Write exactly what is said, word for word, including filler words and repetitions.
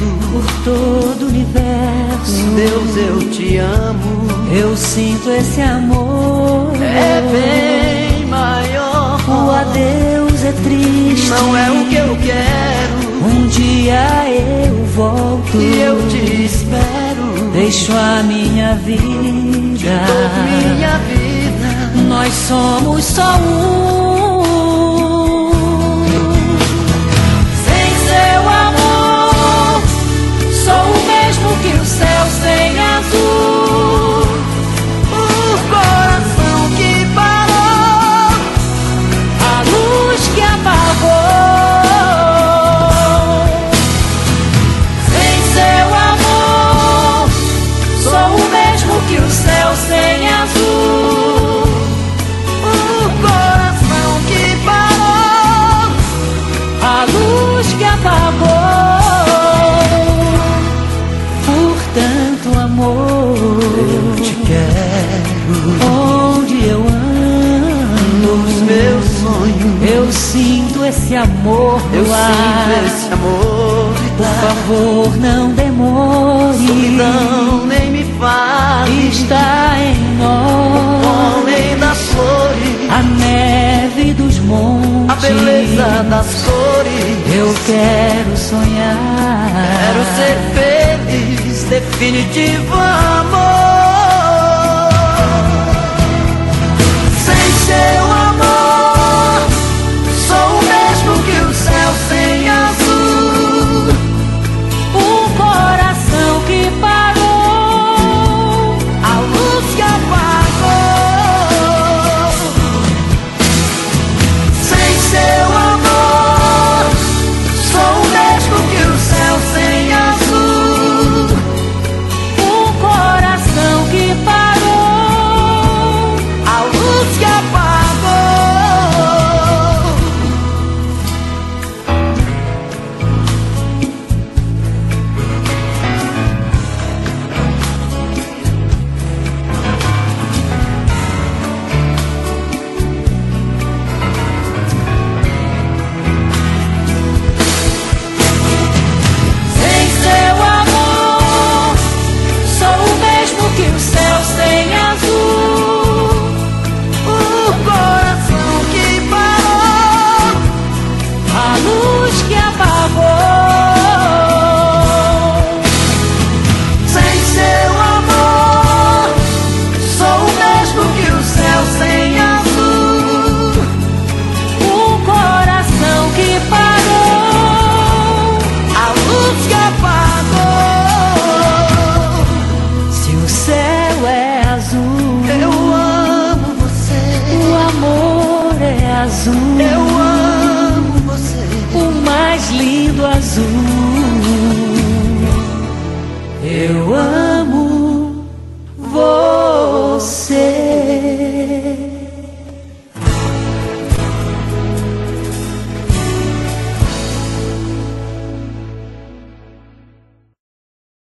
por todo o universo. Deus, eu te amo. Eu sinto esse amor. É bem maior. O adeus é triste, não é o que eu quero. Um dia eu volto e eu te espero. Deixo a minha vida, minha vida. Nós somos só um. Sem seu amor, sou o mesmo que o céu sem azul. O coração que parou, a luz que apagou. Que o céu sem azul, o coração que parou, a luz que apagou. Por tanto amor, eu te quero. Onde eu ando, nos meus sonhos, eu sinto esse amor no eu ar. sinto esse amor. Por favor, não demore. Solidão nem me fale. Está em nós o pólen das flores, a neve dos montes, a beleza das cores. Eu quero sonhar, quero ser feliz, definitivo amor. Sem seu amor, sou o mesmo que o céu sem azul. Um coração que parou, a luz que apagou. Sem seu amor, sou o mesmo que o céu sem azul. Um coração que parou, a luz que apagou. Eu amo você, o mais lindo azul. Eu amo.